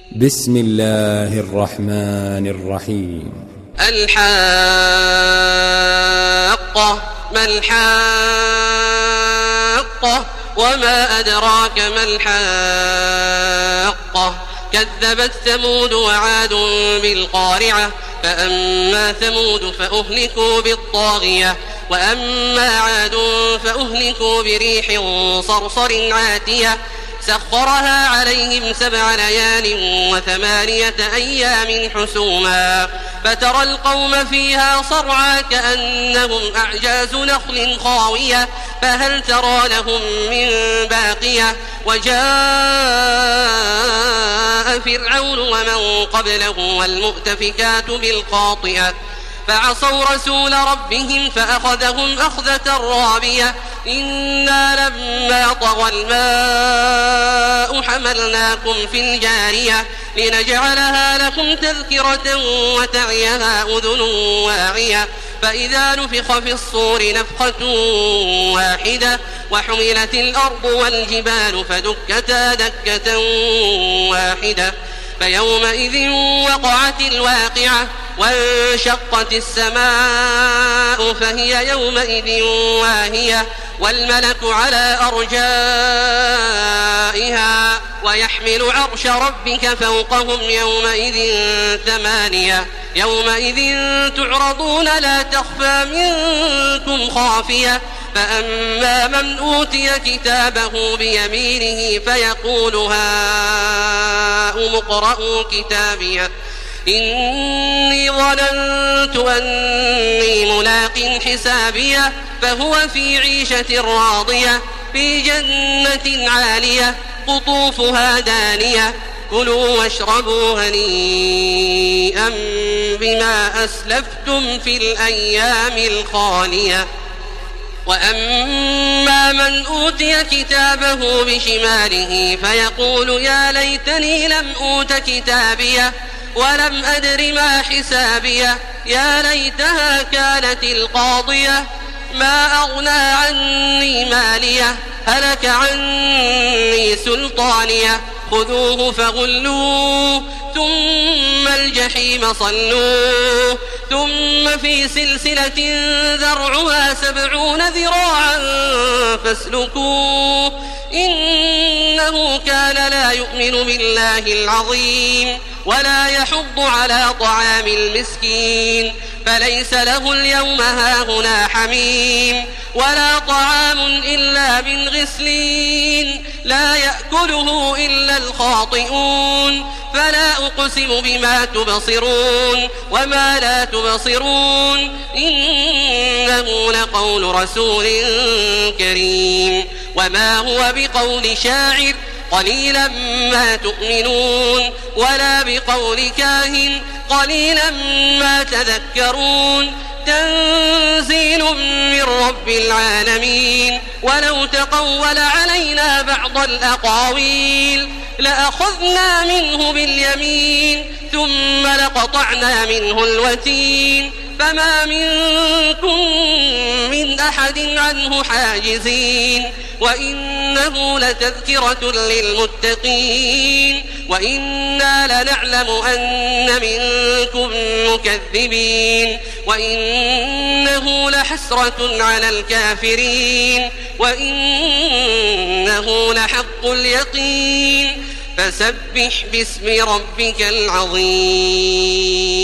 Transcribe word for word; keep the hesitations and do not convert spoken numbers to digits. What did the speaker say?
بسم الله الرحمن الرحيم. الحاقة ما الحاقة وما أدراك ما الحاقة كذبت ثمود وعاد بالقارعة فأما ثمود فأهلكوا بالطاغية وأما عاد فأهلكوا بريح صرصر عاتية سخرها عليهم سبع ليال وثمانية أيام حسوما فترى القوم فيها صرعى كأنهم أعجاز نخل خاوية فهل ترى لهم من باقية وجاء فرعون ومن قبله والمؤتفكات بالخاطئة فعصوا رسول ربهم فأخذهم أخذة رابية إنا لما طغى الماء حملناكم في الجارية لنجعلها لكم تذكرة وتعيها أذن واعية فإذا نفخ في الصور نفخة واحدة وحملت الأرض والجبال فدكتا دكة واحدة فيومئذ وقعت الواقعة وانشقت السماء فهي يومئذ واهية والملك على أرجائها ويحمل عرش ربك فوقهم يومئذ ثمانية يومئذ تعرضون لا تخفى منكم خافية فأما من أوتي كتابه بيمينه فيقول هاؤم اقرءوا كتابيه إني ظننت أني ملاق حسابيه فهو في عيشة راضية في جنة عالية قطوفها دانية كلوا واشربوا هنيئا بما أسلفتم في الأيام الخالية وأما من أوتي كتابه بشماله فيقول يا ليتني لم أوت كتابيه ولم أدر ما حسابيه يا ليتها كانت القاضية ما أغنى عني ماليه هلك عني سلطانيه خذوه فغلوه ثم الجحيم صلوه ثم في سلسلة ذرعها سبعون ذراعا فاسلكوه إنه كان لا يؤمن بالله العظيم ولا يحض على طعام المسكين فليس له اليوم هاهنا حميم ولا طعام إلا من غسلين لا يأكله إلا الخاطئون فلا أقسم بما تبصرون وما لا تبصرون إنه لقول رسول كريم وما هو بقول شاعر قليلا ما تؤمنون ولا بقول كاهن قليلا ما تذكرون تنزيل من رب العالمين ولو تقول علينا بعض الأقاويل لأخذنا منه باليمين ثم لقطعنا منه الوتين فما منكم من أحد عنه حاجزين وإنه لتذكرة للمتقين وإنا لنعلم أن منكم مكذبين وإنه لحسرة على الكافرين وإنه لحق اليقين فسبح باسم ربك العظيم.